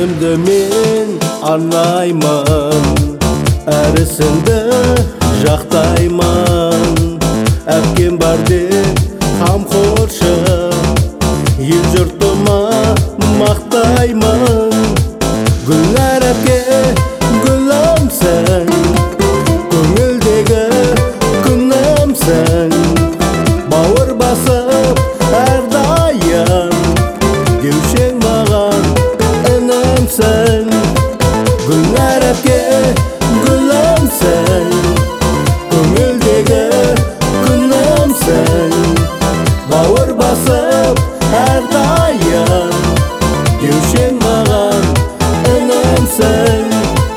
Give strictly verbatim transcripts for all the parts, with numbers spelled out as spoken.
Күнімді мен арнаймын, әрісіңді жақтаймын. Әпкем бар деп қамқоршы, ел жұртыма мақтаймын. Гүлнәр әпке гүлімсің, көңілдегі күнімсің. Бауыр басып әрдайым, деушең маған інімсің. Гүлнәр әпке гүлімсің, көңілдегі күнімсің. Бауыр басып әрдайым, деушең маған інімсің.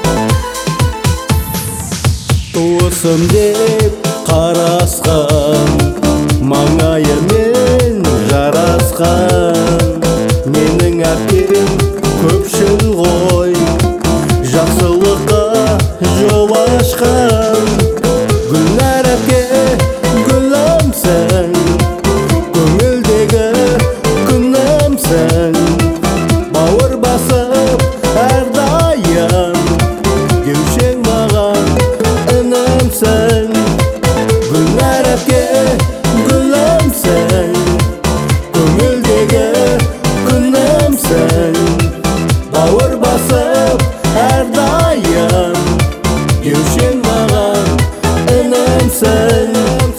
Туысым деп қарасқан, маңайымен жарасқан. Менің әпкем көпшіл ғой, жақсылыққа жол ашқан. Гүлнәр әпке гүлімсің, көңілдегі күнімсің. Бауыр басып әрдайым, деушең маған інімсің. Гүлнәр әпке гүлімсің, көңілдегі күнімсің. Бауыр басып әрдайым, деушең маған інімсің.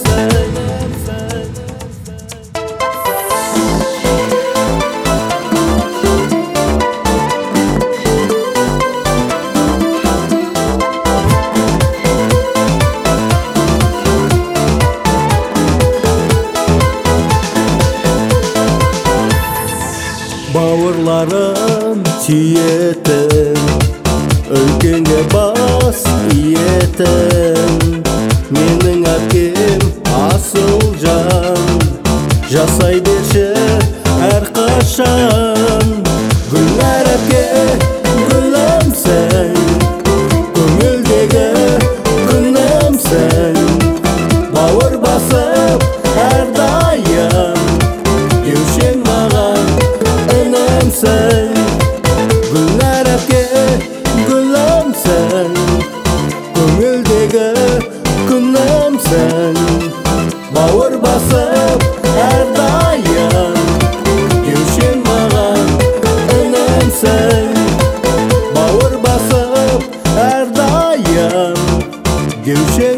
Бауырларым тиетін, үлкенге бас иетін. Менің әпкем асыл жан, жасай берші әрқашан. Гүлнәр әпке гүлімсің, көңілдегі күнімсің. Бауыр басып әрдайым, деушең маған інімсің. Гүлнәр әпке гүлімсің, көңілдегі күнімсің. Бауыр басып әрдайым, деушең маған інімсің. Бауыр басып әрдайым, деушең